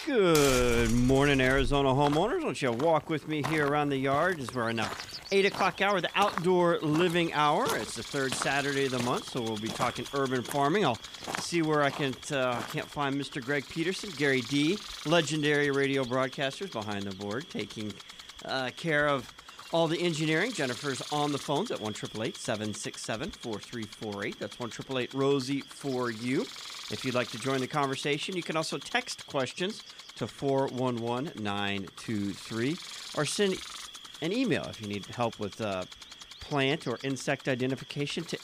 Good morning, Arizona homeowners. Won't you walk with me here around the yard as we're in the 8 o'clock hour, the outdoor living hour. It's the third Saturday of the month, so we'll be talking urban farming. I'll see where I can't find Mr. Greg Peterson, Gary D., legendary radio broadcasters behind the board, taking care of all the engineering. Jennifer's on the phones at 1-888-767-4348. That's 1-888-ROSIE for you. If you'd like to join the conversation, you can also text questions to 411-923 or send an email if you need help with plant or insect identification to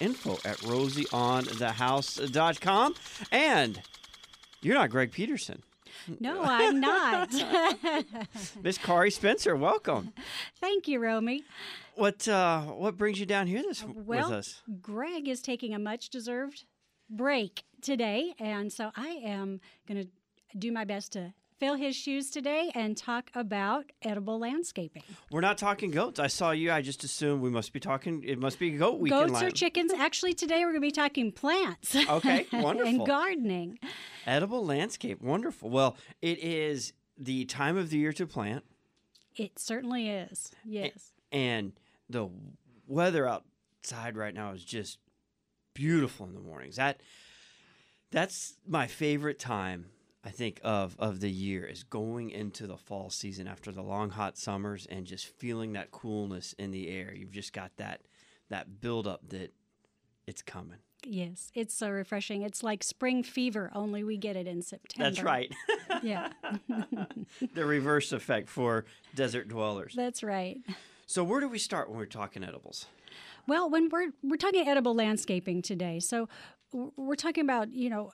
info@rosieonthehouse.com. And you're not Greg Peterson. No, I'm not. Miss Kari Spencer, welcome. Thank you, Romy. What brings you down here with us? Greg is taking a much-deserved break today, and so I am going to do my best to fill his shoes today and talk about edible landscaping. We're not talking goats. I saw you. I just assumed it must be goat weekend. Goats or chickens. Actually, today we're going to be talking plants. Okay, wonderful. And gardening. Edible landscape. Wonderful. Well, it is the time of the year to plant. It certainly is, yes. And the weather outside right now is just beautiful in the mornings. That's my favorite time, I think, of the year, is going into the fall season after the long, hot summers and just feeling that coolness in the air. You've just got that buildup that it's coming. Yes, it's so refreshing. It's like spring fever, only we get it in September. That's right. Yeah. The reverse effect for desert dwellers. That's right. So where do we start when we're talking edibles? Well, when we're talking edible landscaping today, so we're talking about,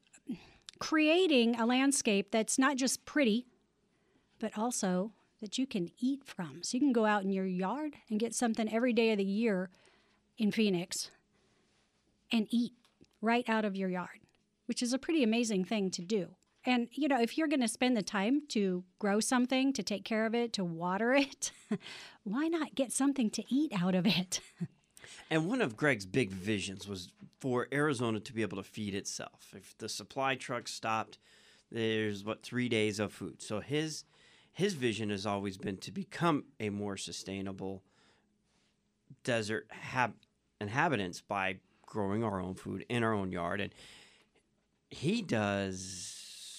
creating a landscape that's not just pretty, but also that you can eat from. So you can go out in your yard and get something every day of the year in Phoenix and eat right out of your yard, which is a pretty amazing thing to do. And, if you're going to spend the time to grow something, to take care of it, to water it, why not get something to eat out of it? And one of Greg's big visions was for Arizona to be able to feed itself. If the supply truck stopped, there's 3 days of food. So his vision has always been to become a more sustainable desert inhabitants by growing our own food in our own yard. And he does.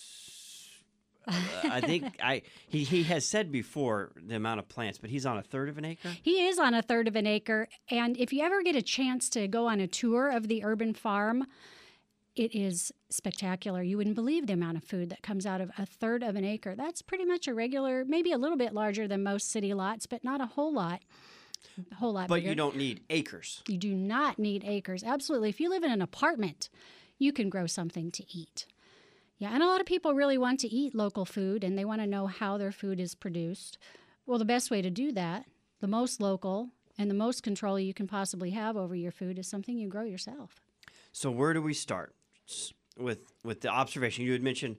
I think he has said before the amount of plants, but he's on a third of an acre? He is on a third of an acre. And if you ever get a chance to go on a tour of the urban farm, it is spectacular. You wouldn't believe the amount of food that comes out of a third of an acre. That's pretty much a regular, maybe a little bit larger than most city lots, but not a whole lot. But bigger. You don't need acres. You do not need acres. Absolutely. If you live in an apartment, you can grow something to eat. Yeah, and a lot of people really want to eat local food, and they want to know how their food is produced. Well, the best way to do that, the most local and the most control you can possibly have over your food, is something you grow yourself. So where do we start with the observation? You had mentioned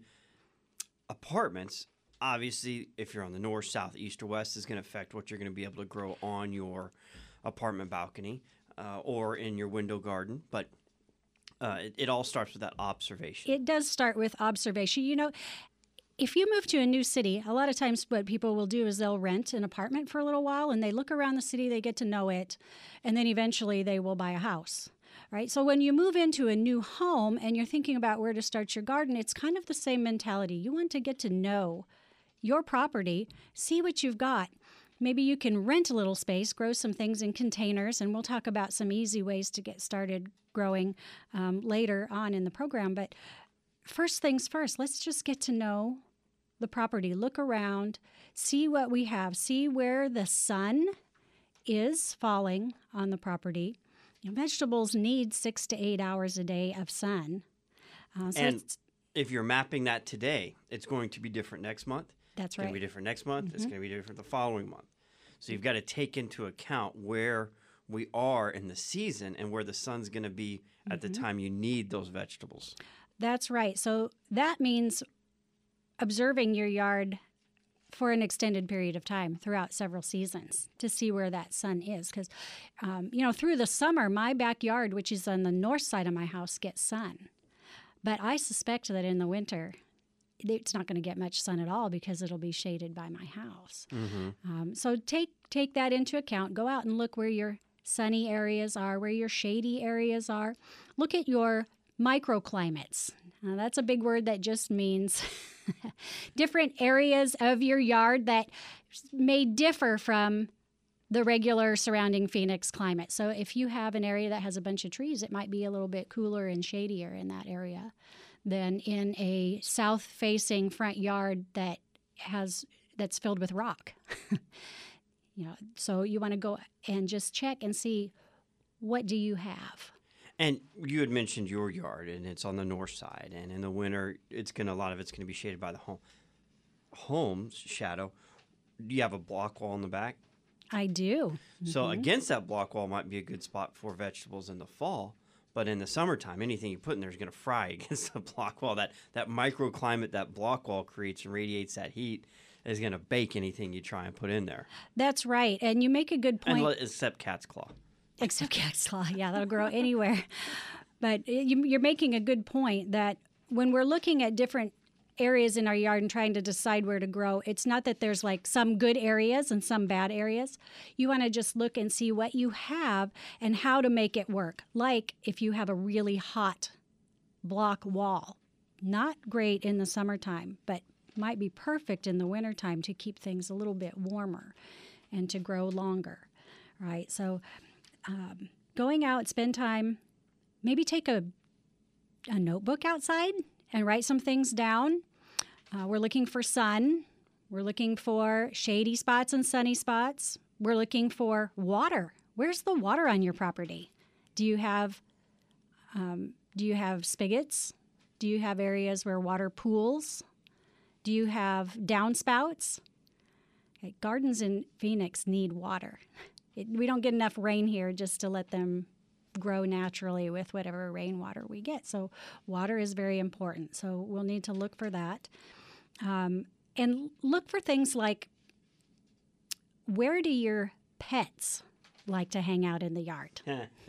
apartments. Obviously, if you're on the north, south, east, or west, is going to affect what you're going to be able to grow on your apartment balcony or in your window garden. But it all starts with that observation. It does start with observation. If you move to a new city, a lot of times what people will do is they'll rent an apartment for a little while, and they look around the city, they get to know it, and then eventually they will buy a house. Right? So when you move into a new home and you're thinking about where to start your garden, it's kind of the same mentality. You want to get to know your property, see what you've got. Maybe you can rent a little space, grow some things in containers, and we'll talk about some easy ways to get started growing later on in the program. But first things first, let's just get to know the property. Look around, see what we have, see where the sun is falling on the property. Vegetables need 6 to 8 hours a day of sun. And if you're mapping that today, it's going to be different next month. That's right. It's going to be different next month. Mm-hmm. It's going to be different the following month. So you've got to take into account where we are in the season and where the sun's going to be at the time you need those vegetables. That's right. So that means observing your yard for an extended period of time throughout several seasons to see where that sun is. Because, through the summer, my backyard, which is on the north side of my house, gets sun. But I suspect that in the winter, it's not going to get much sun at all because it'll be shaded by my house. So take that into account. Go out and look where your sunny areas are, where your shady areas are. Look at your microclimates. Now, that's a big word that just means different areas of your yard that may differ from the regular surrounding Phoenix climate. So if you have an area that has a bunch of trees, it might be a little bit cooler and shadier in that area than in a south-facing front yard that's filled with rock. So you want to go and just check and see, what do you have? And you had mentioned your yard, and it's on the north side, and in the winter, a lot of it's going to be shaded by the home's shadow. Do you have a block wall in the back? I do. So against that block wall might be a good spot for vegetables in the fall, but in the summertime, anything you put in there is going to fry against the block wall. That microclimate that block wall creates and radiates that heat is going to bake anything you try and put in there. That's right, and you make a good point. Except cat's claw. Except cat's claw, yeah, that'll grow anywhere. But you're making a good point that when we're looking at different areas in our yard and trying to decide where to grow, it's not that there's like some good areas and some bad areas. You want to just look and see what you have and how to make it work. Like if you have a really hot block wall, not great in the summertime, but might be perfect in the wintertime to keep things a little bit warmer and to grow longer, right? So going out, spend time, maybe take a notebook outside and write some things down. We're looking for sun. We're looking for shady spots and sunny spots. We're looking for water. Where's the water on your property? Do you have spigots? Do you have areas where water pools? Do you have downspouts? Okay, gardens in Phoenix need water. We don't get enough rain here just to let them grow naturally with whatever rainwater we get. So water is very important. So we'll need to look for that. And look for things like, where do your pets like to hang out in the yard?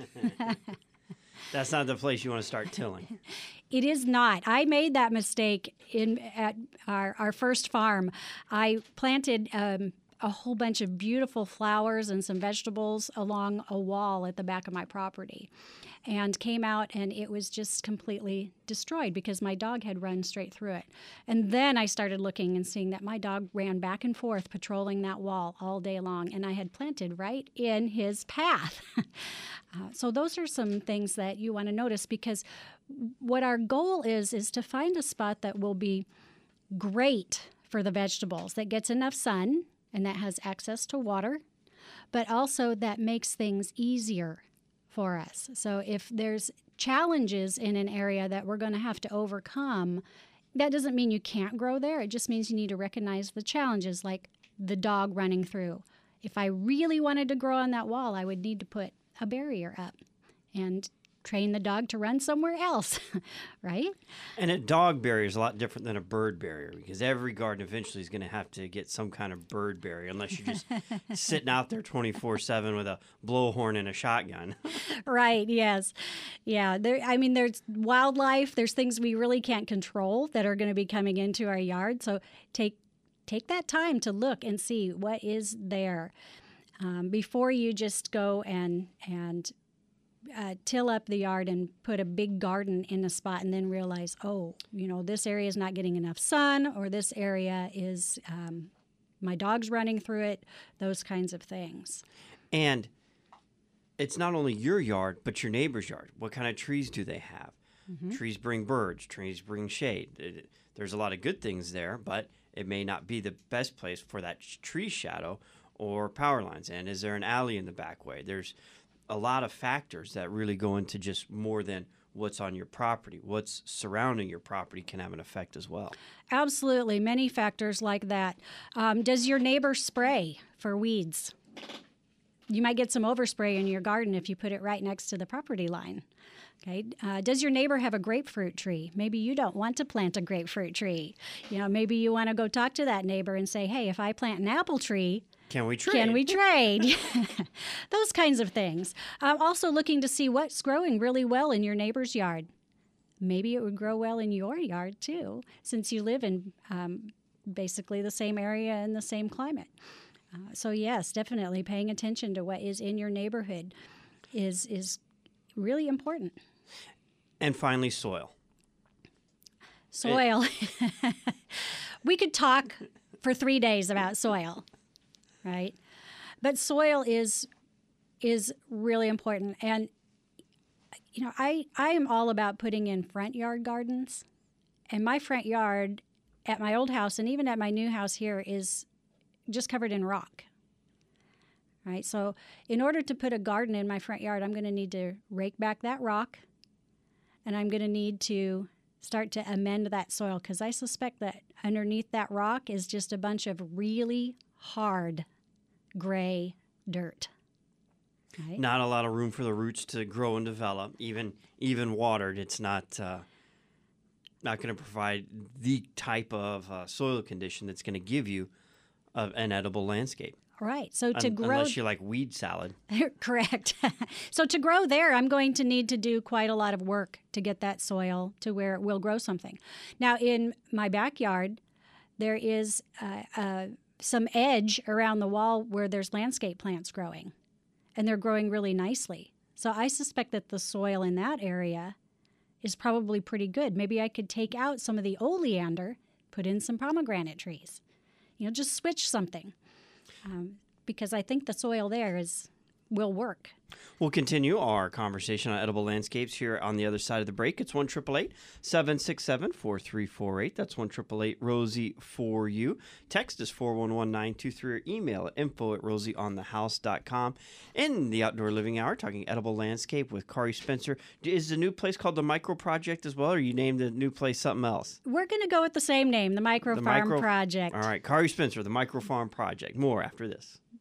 That's not the place you want to start tilling. It is not. I made that mistake at our first farm. I planted a whole bunch of beautiful flowers and some vegetables along a wall at the back of my property, and came out and it was just completely destroyed because my dog had run straight through it. And then I started looking and seeing that my dog ran back and forth patrolling that wall all day long, and I had planted right in his path. So those are some things that you want to notice, because what our goal is to find a spot that will be great for the vegetables, that gets enough sun and that has access to water, but also that makes things easier for us. So if there's challenges in an area that we're going to have to overcome, that doesn't mean you can't grow there. It just means you need to recognize the challenges, like the dog running through. If I really wanted to grow on that wall, I would need to put a barrier up and train the dog to run somewhere else, right? And a dog barrier is a lot different than a bird barrier, because every garden eventually is going to have to get some kind of bird barrier, unless you're just sitting out there 24/7 with a blowhorn and a shotgun. Right, yes. Yeah, there's wildlife, there's things we really can't control that are going to be coming into our yard. So take that time to look and see what is there before you just go and till up the yard and put a big garden in a spot and then realize, this area is not getting enough sun, or this area is, my dog's running through it, those kinds of things. And it's not only your yard, but your neighbor's yard. What kind of trees do they have? Mm-hmm. Trees bring birds, trees bring shade. There's a lot of good things there, but it may not be the best place for that tree shadow or power lines. And is there an alley in the back way? There's a lot of factors that really go into just more than what's on your property. What's surrounding your property can have an effect as well. Absolutely. Many factors like that. Does your neighbor spray for weeds? You might get some overspray in your garden if you put it right next to the property line. Okay. Does your neighbor have a grapefruit tree? Maybe you don't want to plant a grapefruit tree. Maybe you want to go talk to that neighbor and say, hey, if I plant an apple tree, can we trade? Can we trade? Those kinds of things. Also looking to see what's growing really well in your neighbor's yard. maybe it would grow well in your yard too, since you live in basically the same area and the same climate. So yes, definitely paying attention to what is in your neighborhood is really important. And finally, soil. Soil. We could talk for 3 days about soil, right? But soil is really important. And, you know, I am all about putting in front yard gardens. And my front yard at my old house and even at my new house here is just covered in rock. Right? So in order to put a garden in my front yard, I'm going to need to rake back that rock, and I'm going to need to start to amend that soil, because I suspect that underneath that rock is just a bunch of really hard gray dirt. Right? Not a lot of room for the roots to grow and develop. Even watered, it's not going to provide the type of soil condition that's going to give you an edible landscape. Right. So to grow, unless you like weed salad. Correct. So to grow there, I'm going to need to do quite a lot of work to get that soil to where it will grow something. Now, in my backyard, there is some edge around the wall where there's landscape plants growing, and they're growing really nicely. So I suspect that the soil in that area is probably pretty good. Maybe I could take out some of the oleander, put in some pomegranate trees. You know, just switch something. Because I think the soil there will work. We'll continue our conversation on edible landscapes here on the other side of the break. It's 1-888-767-4348. That's 1-888-ROSIE-4U. Text is 411-923, or email at info@rosieonthehouse.com. In the Outdoor Living Hour, talking edible landscape with Kari Spencer. Is the new place called the Micro Project as well, or you named the new place something else? We're going to go with the same name, the Micro Farm Project. All right, Kari Spencer, the Micro Farm Project. More after this.